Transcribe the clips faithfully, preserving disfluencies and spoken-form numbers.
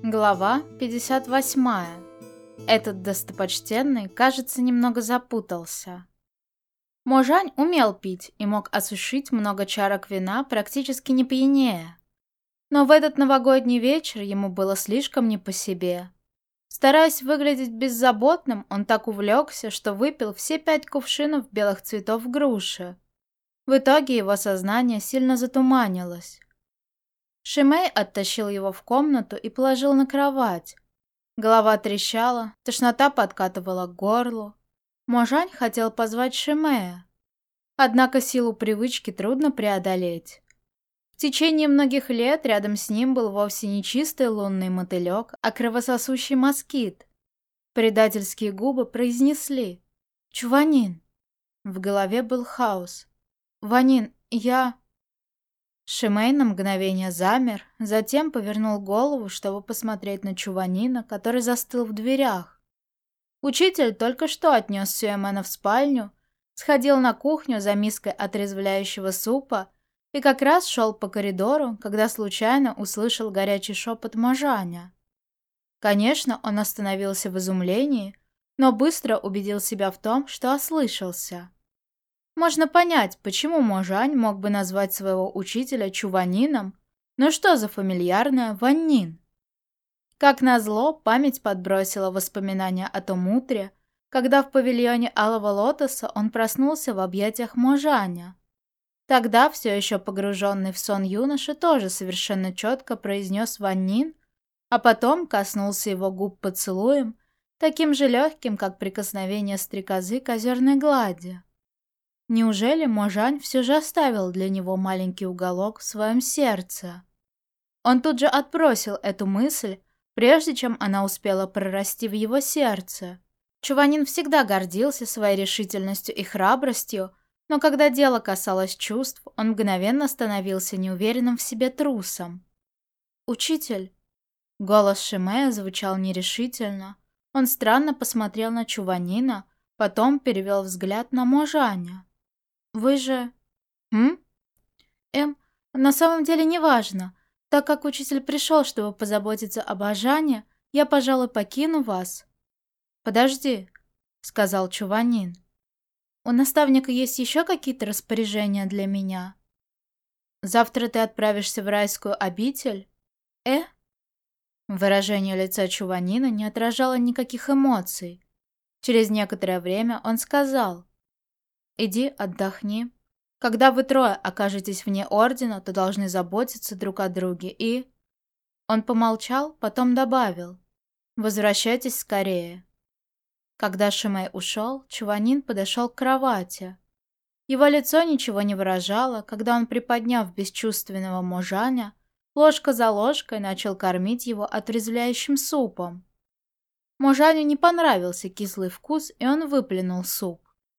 Глава пятьдесят восемь. Этот достопочтенный, кажется, немного запутался. Можань умел пить и мог осушить много чарок вина практически не пьянее. Но в этот новогодний вечер ему было слишком не по себе. Стараясь выглядеть беззаботным, он так увлекся, что выпил все пять кувшинов белых цветов груши. В итоге его сознание сильно затуманилось. Шимэй оттащил его в комнату и положил на кровать. Голова трещала, тошнота подкатывала к горлу. Можань хотел позвать Шимэя. Однако силу привычки трудно преодолеть. В течение многих лет рядом с ним был вовсе не чистый лунный мотылек, а кровососущий москит. Предательские губы произнесли: «Чуванин». В голове был хаос. «Ванин, я...» Шимэй на мгновение замер, затем повернул голову, чтобы посмотреть на Чуванина, который застыл в дверях. Учитель только что отнес Сюэмэна в спальню, сходил на кухню за миской отрезвляющего супа и как раз шел по коридору, когда случайно услышал горячий шепот Можаня. Конечно, он остановился в изумлении, но быстро убедил себя в том, что ослышался. Можно понять, почему Можань мог бы назвать своего учителя Чуванином, но что за фамильярное Ваннин? Как назло, память подбросила воспоминания о том утре, когда в павильоне Алого Лотоса он проснулся в объятиях Можаня. Тогда, все еще погруженный в сон юноша, тоже совершенно четко произнес Ваннин, а потом коснулся его губ поцелуем, таким же легким, как прикосновение стрекозы к озерной глади. Неужели Можань все же оставил для него маленький уголок в своем сердце? Он тут же отбросил эту мысль, прежде чем она успела прорасти в его сердце. Чуванин всегда гордился своей решительностью и храбростью, но когда дело касалось чувств, он мгновенно становился неуверенным в себе трусом. «Учитель!» Голос Шимэя звучал нерешительно. Он странно посмотрел на Чуванина, потом перевел взгляд на Можаня. «Вы же...» «М?» «Эм, на самом деле неважно. Так как учитель пришел, чтобы позаботиться об Ажане, я, пожалуй, покину вас». «Подожди», — сказал Чуванин. «У наставника есть еще какие-то распоряжения для меня? Завтра ты отправишься в райскую обитель?» «Э?» Выражение лица Чуванина не отражало никаких эмоций. Через некоторое время он сказал: «Иди, отдохни. Когда вы трое окажетесь вне ордена, то должны заботиться друг о друге и...» Он помолчал, потом добавил: «Возвращайтесь скорее». Когда Шимэй ушел, Чуванин подошел к кровати. Его лицо ничего не выражало, когда он, приподняв бесчувственного Можаня, ложка за ложкой начал кормить его отрезвляющим супом. Можаню не понравился кислый вкус, и он выплюнул суп.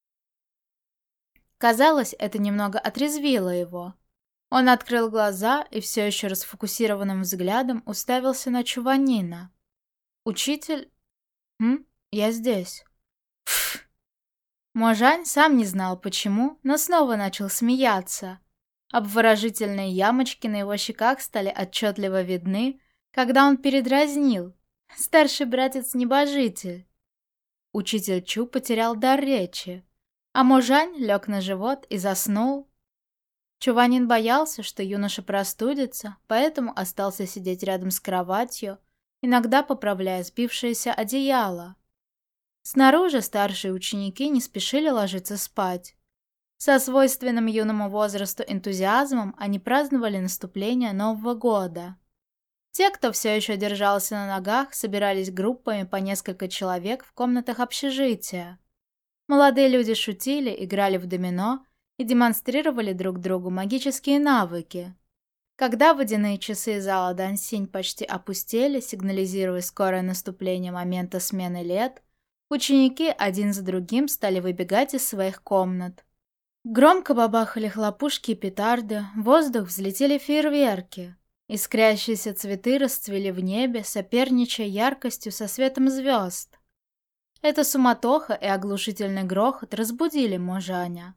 Казалось, это немного отрезвило его. Он открыл глаза и все еще расфокусированным взглядом уставился на Чуванина. «Учитель? М? Я здесь». Пф. Можань сам не знал почему, но снова начал смеяться. Обворожительные ямочки на его щеках стали отчетливо видны, когда он передразнил: «Старший братец-небожитель». Учитель Чу потерял дар речи, а Можань лег на живот и заснул. Чуванин боялся, что юноша простудится, поэтому остался сидеть рядом с кроватью, иногда поправляя сбившееся одеяло. Снаружи старшие ученики не спешили ложиться спать. Со свойственным юному возрасту энтузиазмом они праздновали наступление Нового года. Те, кто все еще держался на ногах, собирались группами по несколько человек в комнатах общежития. Молодые люди шутили, играли в домино и демонстрировали друг другу магические навыки. Когда водяные часы зала Дансинь почти опустели, сигнализируя скорое наступление момента смены лет, ученики один за другим стали выбегать из своих комнат. Громко бабахали хлопушки и петарды, в воздух взлетели фейерверки. Искрящиеся цветы расцвели в небе, соперничая яркостью со светом звезд. Эта суматоха и оглушительный грохот разбудили Можаня.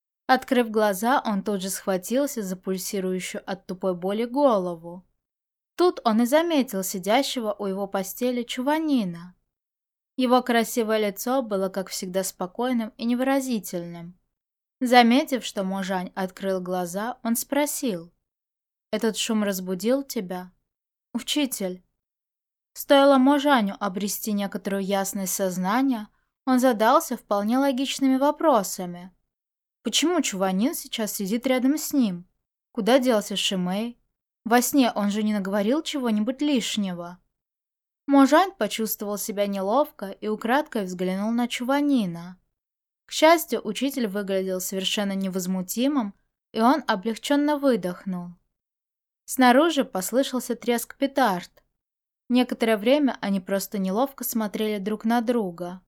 Открыв глаза, он тут же схватился за пульсирующую от тупой боли голову. Тут он и заметил сидящего у его постели Чуванина. Его красивое лицо было, как всегда, спокойным и невыразительным. Заметив, что Можань открыл глаза, он спросил: «Этот шум разбудил тебя?» «Учитель». Стоило Можаню обрести некоторую ясность сознания, он задался вполне логичными вопросами. Почему Чуванин сейчас сидит рядом с ним? Куда делся Шимэй? Во сне он же не наговорил чего-нибудь лишнего. Можань почувствовал себя неловко и украдкой взглянул на Чуванина. К счастью, учитель выглядел совершенно невозмутимым, и он облегченно выдохнул. Снаружи послышался треск петард. Некоторое время они просто неловко смотрели друг на друга.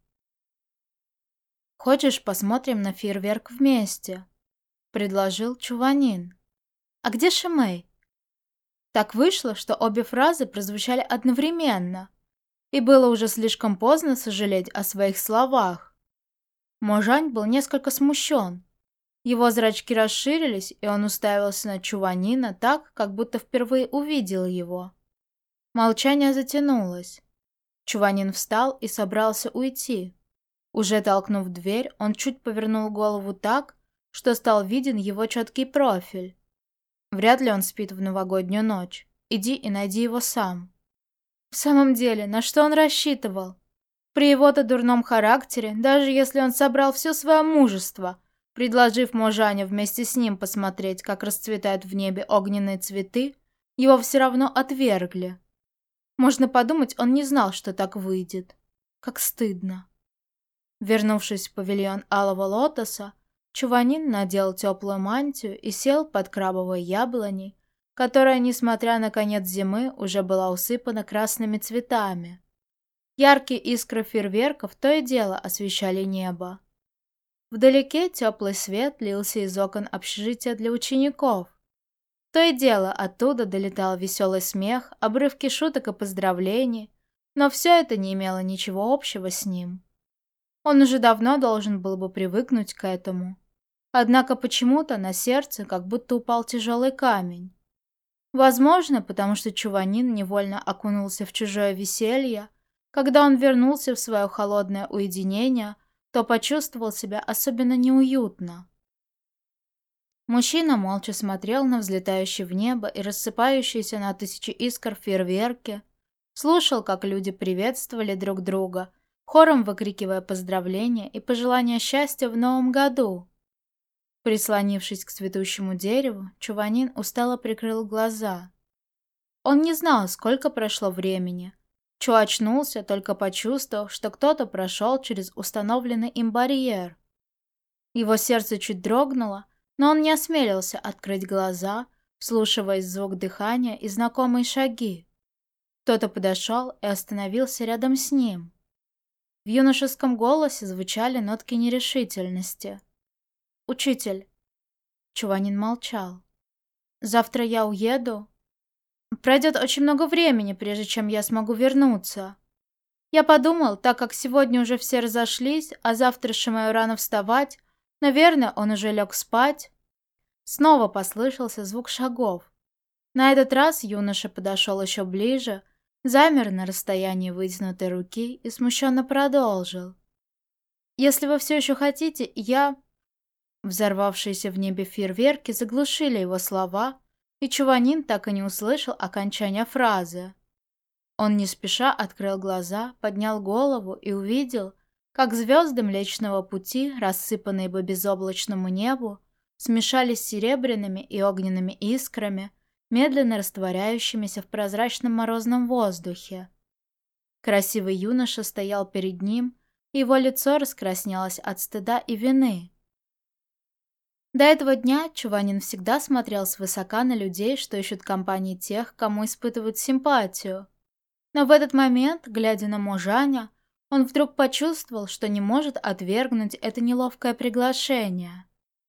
«Хочешь, посмотрим на фейерверк вместе?» — предложил Чуванин. «А где Шимэй?» Так вышло, что обе фразы прозвучали одновременно, и было уже слишком поздно сожалеть о своих словах. Можань был несколько смущен. Его зрачки расширились, и он уставился на Чуванина так, как будто впервые увидел его. Молчание затянулось. Чуванин встал и собрался уйти. Уже толкнув дверь, он чуть повернул голову так, что стал виден его четкий профиль. Вряд ли он спит в новогоднюю ночь. Иди и найди его сам. В самом деле, на что он рассчитывал? При его-то дурном характере, даже если он собрал все свое мужество, предложив Можане вместе с ним посмотреть, как расцветают в небе огненные цветы, его все равно отвергли. Можно подумать, он не знал, что так выйдет. Как стыдно. Вернувшись в павильон Алого Лотоса, Чуванин надел теплую мантию и сел под крабовой яблоней, которая, несмотря на конец зимы, уже была усыпана красными цветами. Яркие искры фейерверков то и дело освещали небо. Вдалеке теплый свет лился из окон общежития для учеников. То и дело оттуда долетал веселый смех, обрывки шуток и поздравлений, но все это не имело ничего общего с ним. Он уже давно должен был бы привыкнуть к этому. Однако почему-то на сердце как будто упал тяжелый камень. Возможно, потому что Чуванин невольно окунулся в чужое веселье. Когда он вернулся в свое холодное уединение, то почувствовал себя особенно неуютно. Мужчина молча смотрел на взлетающий в небо и рассыпающиеся на тысячи искр фейерверки, слушал, как люди приветствовали друг друга, хором выкрикивая поздравления и пожелания счастья в новом году. Прислонившись к цветущему дереву, Чуванин устало прикрыл глаза. Он не знал, сколько прошло времени. Чу очнулся, только почувствовав, что кто-то прошел через установленный им барьер. Его сердце чуть дрогнуло, но он не осмелился открыть глаза, вслушиваясь в звук дыхания и знакомые шаги. Кто-то подошел и остановился рядом с ним. В юношеском голосе звучали нотки нерешительности. «Учитель». Чуванин молчал. «Завтра я уеду. Пройдет очень много времени, прежде чем я смогу вернуться. Я подумал, так как сегодня уже все разошлись, а завтра Шимаю рано вставать, наверное, он уже лег спать». Снова послышался звук шагов. На этот раз юноша подошел еще ближе, замер на расстоянии вытянутой руки и смущенно продолжил. «Если вы все еще хотите, я...» Взорвавшиеся в небе фейерверки заглушили его слова, и Чуванин так и не услышал окончания фразы. Он не спеша открыл глаза, поднял голову и увидел, как звезды Млечного Пути, рассыпанные по безоблачному небу, смешались с серебряными и огненными искрами, медленно растворяющимися в прозрачном морозном воздухе. Красивый юноша стоял перед ним, и его лицо раскраснелось от стыда и вины. До этого дня Чуванин всегда смотрел свысока на людей, что ищут компании тех, кому испытывают симпатию. Но в этот момент, глядя на Можаня, он вдруг почувствовал, что не может отвергнуть это неловкое приглашение.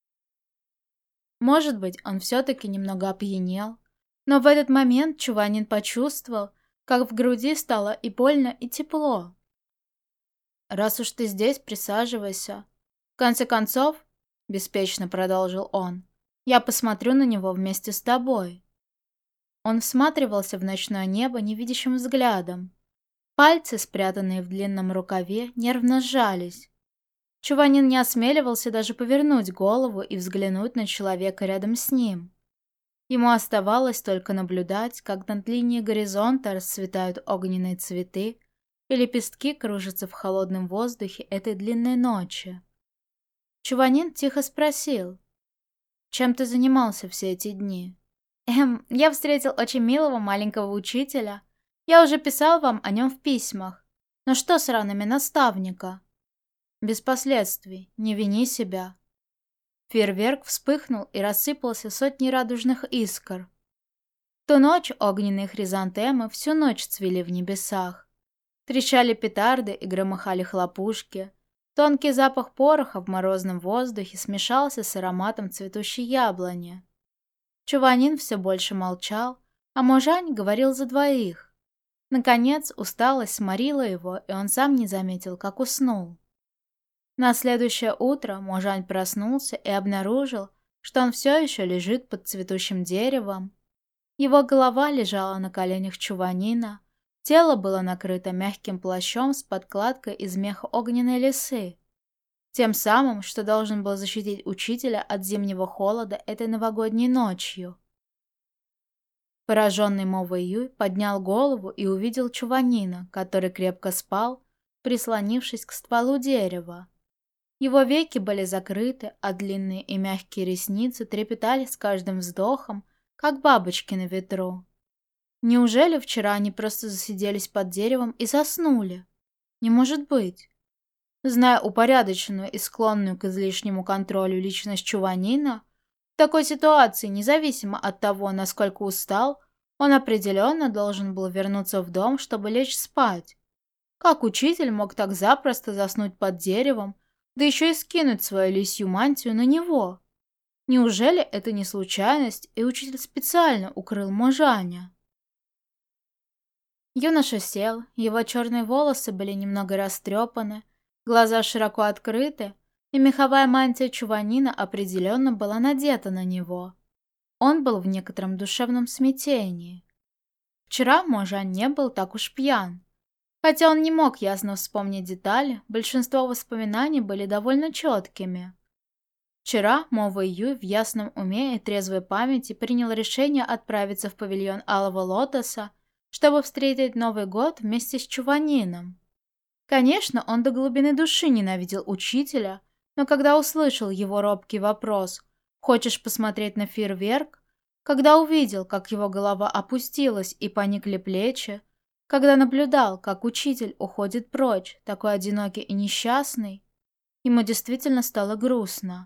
Может быть, он все-таки немного опьянел, но в этот момент Чуванин почувствовал, как в груди стало и больно, и тепло. «Раз уж ты здесь, присаживайся. В конце концов, — беспечно продолжил он, — я посмотрю на него вместе с тобой». Он всматривался в ночное небо невидящим взглядом. Пальцы, спрятанные в длинном рукаве, нервно сжались. Чуванин не осмеливался даже повернуть голову и взглянуть на человека рядом с ним. Ему оставалось только наблюдать, как над линией горизонта расцветают огненные цветы, и лепестки кружатся в холодном воздухе этой длинной ночи. Чуванин тихо спросил: «Чем ты занимался все эти дни?» «Эм, я встретил очень милого маленького учителя. Я уже писал вам о нем в письмах. Но что с ранами наставника?» «Без последствий, не вини себя». Фейерверк вспыхнул и рассыпался сотней радужных искр. В ту ночь огненные хризантемы всю ночь цвели в небесах. Трещали петарды и громыхали хлопушки. Тонкий запах пороха в морозном воздухе смешался с ароматом цветущей яблони. Чуванин все больше молчал, а Можань говорил за двоих. Наконец усталость сморила его, и он сам не заметил, как уснул. На следующее утро Можань проснулся и обнаружил, что он все еще лежит под цветущим деревом. Его голова лежала на коленях Чуванина, тело было накрыто мягким плащом с подкладкой из меха огненной лисы, тем самым, что должен был защитить учителя от зимнего холода этой новогодней ночью. Пораженный Мо Вэйюй поднял голову и увидел Чуванина, который крепко спал, прислонившись к стволу дерева. Его веки были закрыты, а длинные и мягкие ресницы трепетали с каждым вздохом, как бабочки на ветру. Неужели вчера они просто засиделись под деревом и заснули? Не может быть. Зная упорядоченную и склонную к излишнему контролю личность Чуванина, в такой ситуации, независимо от того, насколько устал, он определенно должен был вернуться в дом, чтобы лечь спать. Как учитель мог так запросто заснуть под деревом, да еще и скинуть свою лисью мантию на него? Неужели это не случайность, и учитель специально укрыл Можаня? Юноша сел, его черные волосы были немного растрепаны, глаза широко открыты, и меховая мантия Чуванина определенно была надета на него. Он был в некотором душевном смятении. Вчера Можань не был так уж пьян. Хотя он не мог ясно вспомнить детали, большинство воспоминаний были довольно четкими. Вчера Мо Вэйюй в ясном уме и трезвой памяти принял решение отправиться в павильон Алого Лотоса, чтобы встретить Новый год вместе с Чуванином. Конечно, он до глубины души ненавидел учителя, но когда услышал его робкий вопрос «Хочешь посмотреть на фейерверк?», когда увидел, как его голова опустилась и поникли плечи, когда наблюдал, как учитель уходит прочь, такой одинокий и несчастный, ему действительно стало грустно.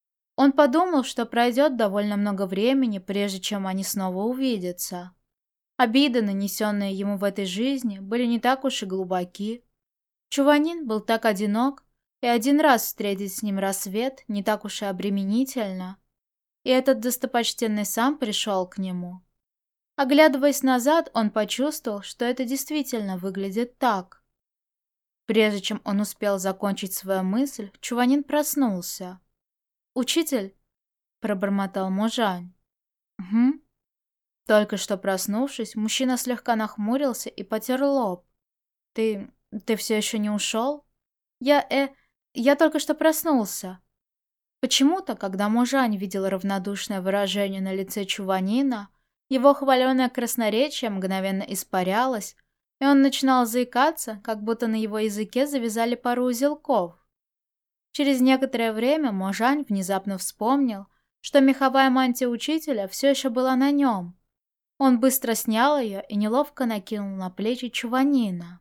Он подумал, что пройдет довольно много времени, прежде чем они снова увидятся. Обиды, нанесенные ему в этой жизни, были не так уж и глубоки. Чуванин был так одинок, и один раз встретить с ним рассвет не так уж и обременительно. И этот достопочтенный сам пришел к нему. Оглядываясь назад, он почувствовал, что это действительно выглядит так. Прежде чем он успел закончить свою мысль, Чуванин проснулся. «Учитель?» — пробормотал Можань. «Угу». Только что проснувшись, мужчина слегка нахмурился и потер лоб. «Ты... ты все еще не ушел?» «Я... э... я только что проснулся». Почему-то, когда Можань видел равнодушное выражение на лице Чуванина, его хваленое красноречие мгновенно испарялось, и он начинал заикаться, как будто на его языке завязали пару узелков. Через некоторое время Можань внезапно вспомнил, что меховая мантия учителя все еще была на нем. Он быстро снял ее и неловко накинул на плечи Чуванина.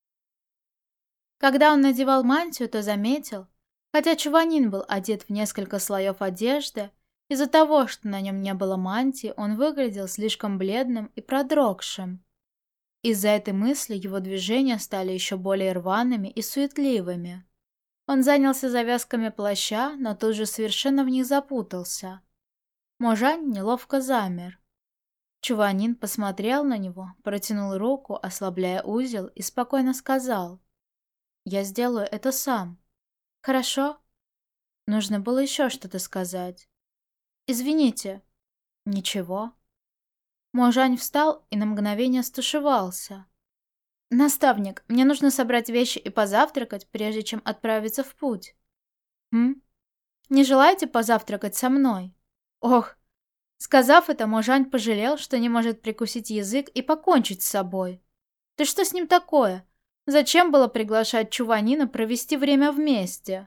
Когда он надевал мантию, то заметил, хотя Чуванин был одет в несколько слоев одежды, из-за того, что на нем не было мантии, он выглядел слишком бледным и продрогшим. Из-за этой мысли его движения стали еще более рваными и суетливыми. Он занялся завязками плаща, но тут же совершенно в них запутался. Можань неловко замер. Чуванин посмотрел на него, протянул руку, ослабляя узел, и спокойно сказал: «Я сделаю это сам». «Хорошо?» Нужно было еще что-то сказать. «Извините». «Ничего». Можань встал и на мгновение стушевался. «Наставник, мне нужно собрать вещи и позавтракать, прежде чем отправиться в путь». «Хм? Не желаете позавтракать со мной?» «Ох!» Сказав это, Можань пожалел, что не может прикусить язык и покончить с собой. «Ты что с ним такое? Зачем было приглашать Чуванина провести время вместе?»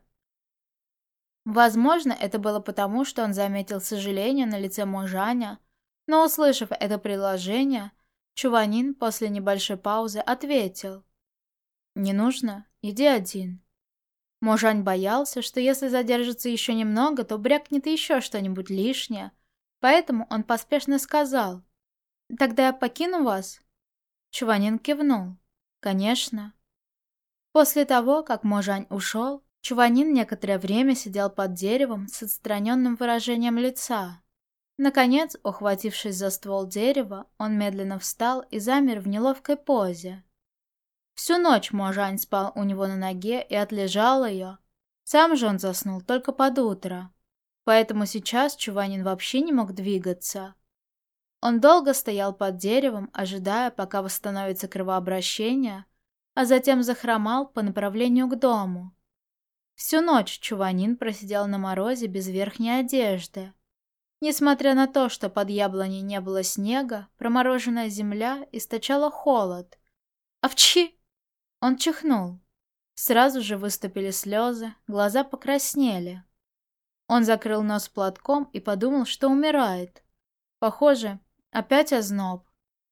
Возможно, это было потому, что он заметил сожаление на лице Можаня, но, услышав это предложение, Чуванин после небольшой паузы ответил: «Не нужно, иди один». Можань боялся, что если задержится еще немного, то брякнет еще что-нибудь лишнее, поэтому он поспешно сказал: «Тогда я покину вас?» Чуванин кивнул: «Конечно». После того, как Можань ушел, Чуванин некоторое время сидел под деревом с отстраненным выражением лица. Наконец, ухватившись за ствол дерева, он медленно встал и замер в неловкой позе. Всю ночь Можань спал у него на ноге и отлежал ее. Сам же он заснул только под утро, поэтому сейчас Чуванин вообще не мог двигаться. Он долго стоял под деревом, ожидая, пока восстановится кровообращение, а затем захромал по направлению к дому. Всю ночь Чуванин просидел на морозе без верхней одежды. Несмотря на то, что под яблоней не было снега, промороженная земля источала холод. «Овчи!» Он чихнул. Сразу же выступили слезы, глаза покраснели. Он закрыл нос платком и подумал, что умирает. Похоже, опять озноб.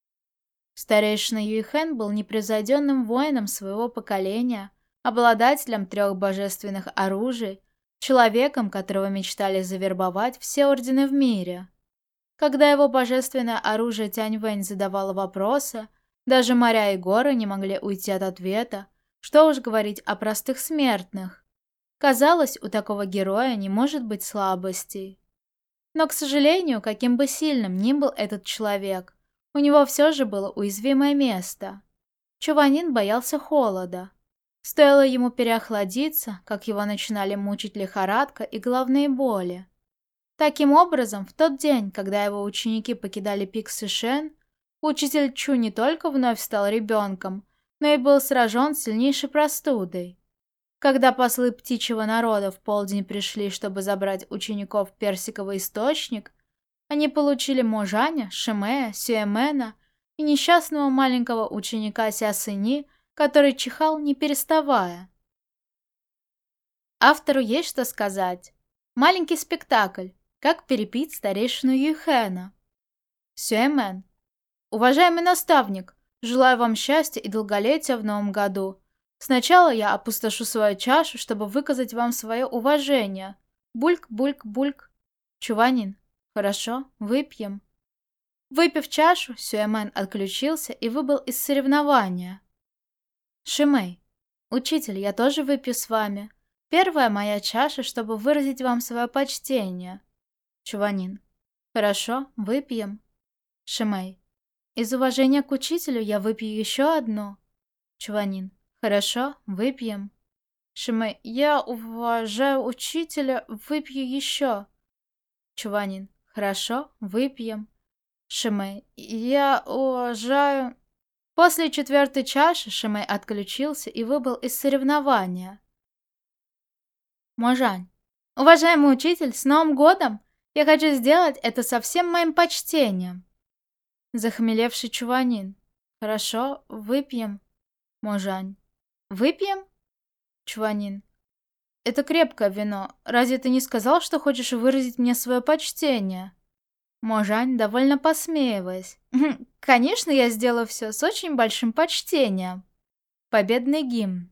Старейшина Юйхэн был непревзойденным воином своего поколения, обладателем трех божественных оружий, человеком, которого мечтали завербовать все ордены в мире. Когда его божественное оружие Тяньвэнь задавало вопросы, даже моря и горы не могли уйти от ответа, что уж говорить о простых смертных. Казалось, у такого героя не может быть слабостей. Но, к сожалению, каким бы сильным ни был этот человек, у него все же было уязвимое место. Чуванин боялся холода. Стоило ему переохладиться, как его начинали мучить лихорадка и головные боли. Таким образом, в тот день, когда его ученики покидали пик Сышэн, учитель Чу не только вновь стал ребенком, но и был сражен сильнейшей простудой. Когда послы птичьего народа в полдень пришли, чтобы забрать учеников в персиковый источник, они получили Можаня, Шимея, Сюэмена и несчастного маленького ученика Сясыни, который чихал не переставая. Автору есть что сказать. Маленький спектакль. Как перепить старейшину Юйхэна. Сюэмен. Уважаемый наставник, желаю вам счастья и долголетия в новом году. Сначала я опустошу свою чашу, чтобы выказать вам свое уважение. Бульк, бульк, бульк. Чуванин. Хорошо, выпьем. Выпив чашу, Сюэмен отключился и выбыл из соревнования. Шимэй. Учитель, я тоже выпью с вами. Первая моя чаша, чтобы выразить вам свое почтение. Чуванин. Хорошо, выпьем. Шимэй. Из уважения к учителю я выпью еще одну. Чуванин. Хорошо, выпьем. Шимэй. Я уважаю учителя, выпью еще. Чуванин. Хорошо, выпьем. Шимэй. Я уважаю... После четвертой чаши Шимэй отключился и выбыл из соревнования. Можань. Уважаемый учитель, с Новым годом! Я хочу сделать это со всем моим почтением. Захмелевший Чуванин. Хорошо, выпьем. Можань. Выпьем? Чуванин. Это крепкое вино. Разве ты не сказал, что хочешь выразить мне свое почтение? Можань, довольно посмеиваясь. Конечно, я сделаю все с очень большим почтением. Победный гимн.